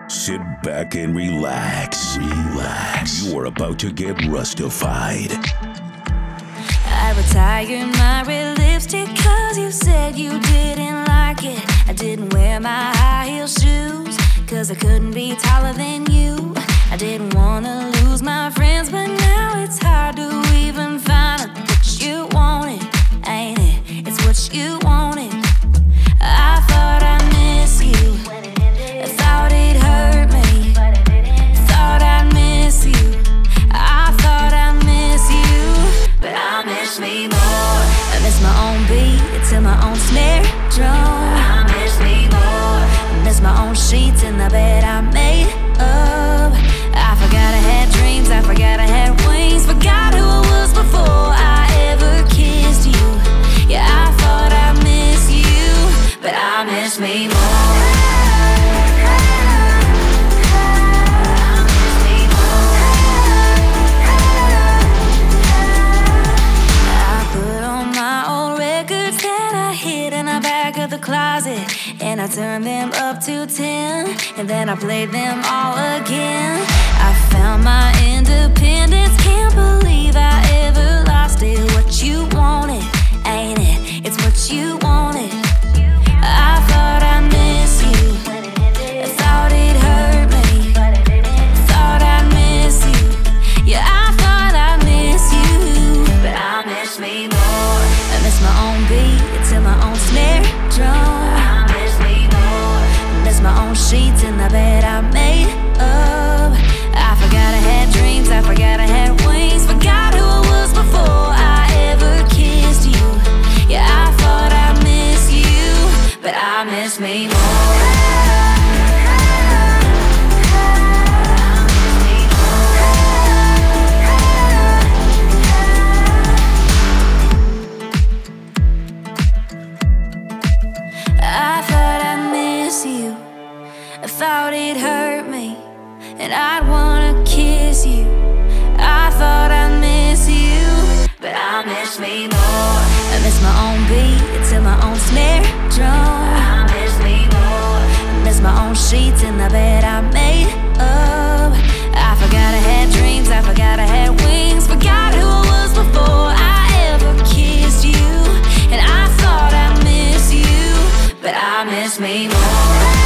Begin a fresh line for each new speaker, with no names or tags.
Sit back and relax. Relax. You are about to get Rustified.
I retired my red lipstick cause you said you didn't like it. I didn't wear my high heel shoes cause I couldn't be taller than you. I didn't wanna lose my friends, but now it's hard to even find what you wanted, ain't it? It's what you wanted. I thought I miss you, I thought it hurt me, thought I'd miss you, I thought I miss you, but I miss me more. I miss my own beat to my own snare drum. I miss me more. I miss my own sheets in the bed I made up. I forgot I had dreams, I forgot I had wings, forgot who I was before I ever kissed you. Yeah, I thought I miss you, but I miss me more. Closet, and I turned them up to 10, and then I played them all again. I found my independence, can't believe I ever lost it. What you wanted, ain't it? It's what you wanted. I thought I miss you, I thought it hurt me, thought I'd miss you. Yeah, I thought I miss you, but I miss me more. I miss my own beat to my own snare drum. I miss me more. I miss my own sheets in the bed I made up. I forgot I had dreams, I forgot I had wings, forgot who I was before I ever kissed you. Yeah, I thought I miss you, but I miss me more. I thought I'd miss you, I thought it hurt me, and I'd wanna kiss you. I thought I'd miss you, but I miss me more. I miss my own beat to my own snare drum. I miss me more. I miss my own sheets in the bed I made up. I forgot I had dreams, I forgot I had wings, forgot who I was before I ever kissed you. And I thought I'd miss you, but I miss me more.